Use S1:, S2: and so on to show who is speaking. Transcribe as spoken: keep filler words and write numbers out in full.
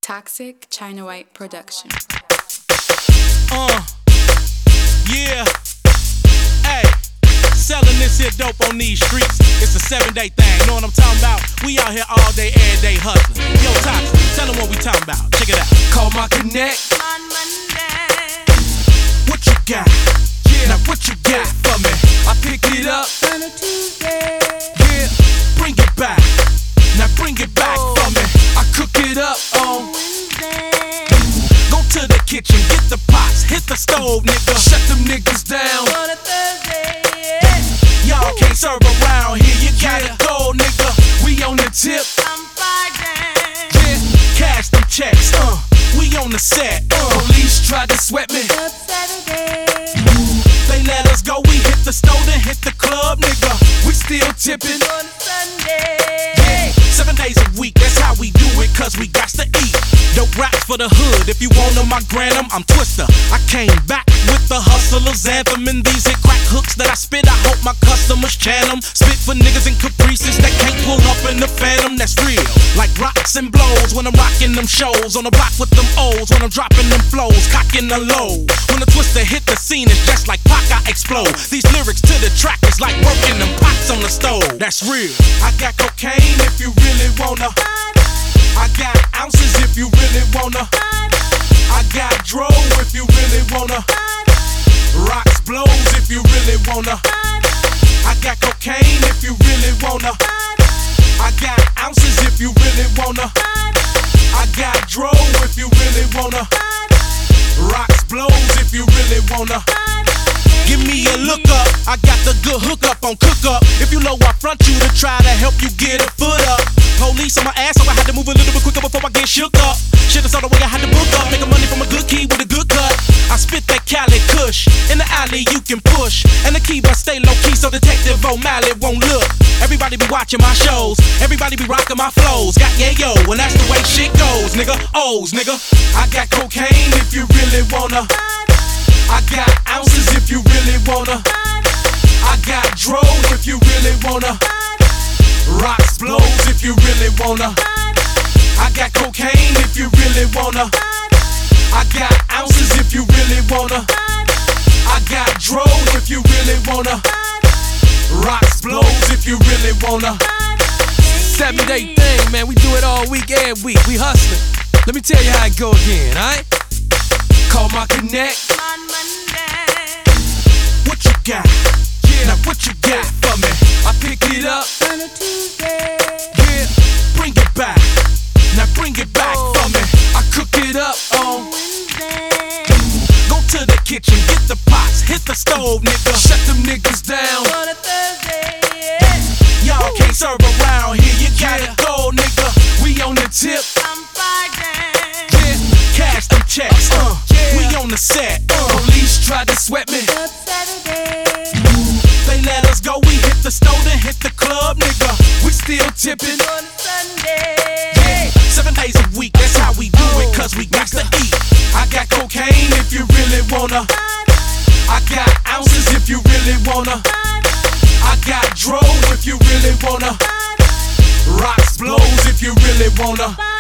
S1: Toxic China White Production.
S2: Uh, yeah. Hey, selling this here dope on these streets. It's a seven day thing, know what I'm talking about? We out here all day, every day hustling. Yo, Toxic, tell them what we talking about. Check it out.
S3: Call my connect
S4: on Monday.
S2: What you got? Yeah, now what you got for me?
S3: I pick it up
S4: On a Tuesday.
S2: Yeah, bring it back. Now bring it back
S3: Oh.
S2: for me.
S3: I cook it up on
S4: Wednesday.
S2: Go to the kitchen, get the pots, hit the stove, nigga.
S3: Shut them niggas down.
S4: On a Thursday.
S2: Y'all can't serve around here, you gotta
S3: Yeah.
S2: go, nigga.
S3: We on the tip.
S4: On Friday.
S3: Yeah.
S2: Cash them checks, uh, we on the set, uh.
S3: Police tried to sweat me.
S4: Up Saturday.
S2: They let us go, we hit the store, then hit the club, nigga.
S3: We still tipping.
S4: On a Sunday.
S2: Yeah. Seven days a week, that's how we do it, cause we got to eat. Dope raps for the hood, if you want them, I grant them. I'm Twister, I came back with the hustler's anthem. And these hit crack hooks that I spit, I hope my customers chant them. Spit for niggas and caprices that can't pull up in the Phantom, that's real. Like rocks and blows when I'm rocking them shows. On the block with them O's, when I'm dropping them flows, cocking the low. When the Twister hit the scene, it's just like Pac, I explode. These lyrics to the track is like working them pots on the stove, that's real. I got cocaine if you really wanna. I got ounces if you really wanna. I got dro if you really wanna. Rocks blows if you really wanna. I got cocaine if you really wanna. I got ounces if you really wanna. I got dro if you really wanna. Rocks blows if you really wanna. Give me a look up, I got the good hook up on cook up. If you know I front you to try to help you get a foot up. Police on my ass, so I had to move a little bit quicker before I get shook up. Should've saw the way I had to book up, making money from a good key with a good cut. I spit that Cali Kush, in the alley you can push. And the key but stay low key so Detective O'Malley won't look. Everybody be watching my shows, everybody be rocking my flows. Got yayo, and that's the way shit goes, nigga. O's, nigga. I got cocaine if you really wanna. I got ounces if you really wanna. I got dro if you really wanna. Rocks blows if you really wanna. I got cocaine if you really wanna. I got ounces if you really wanna. I got dro if you really wanna. Rocks blows if you really wanna.
S3: Seven day thing, man. We do it all week, every week. We hustling. Let me tell you how it go again, alright? Call my connect.
S4: On Monday.
S2: What you got? Yeah, now what you got for me?
S3: I pick it up.
S4: On a Tuesday.
S2: Yeah, bring it back. Now bring it back
S3: Oh.
S2: for me.
S3: I cook it up on
S4: Wednesday.
S2: Go to the kitchen, get the pots, hit the stove, nigga.
S3: Shut them niggas down.
S4: On a Thursday.
S2: Y'all can't serve around here, you gotta go, nigga.
S3: We on the tip.
S4: On Friday.
S3: Yeah.
S2: Cash them checks, uh,
S3: Yeah.
S2: we on the set, uh.
S3: Police tried to sweat me.
S4: Up Saturday.
S2: They let us go, we hit the store, then hit the club, nigga.
S3: We still tipping.
S4: On a Sunday.
S2: Yeah, seven days a week, that's how we do it, cause we got to eat. I got cocaine if you really wanna. I got ounces if you really wanna. I got dro if you really wanna. Rocks blows if you really wanna.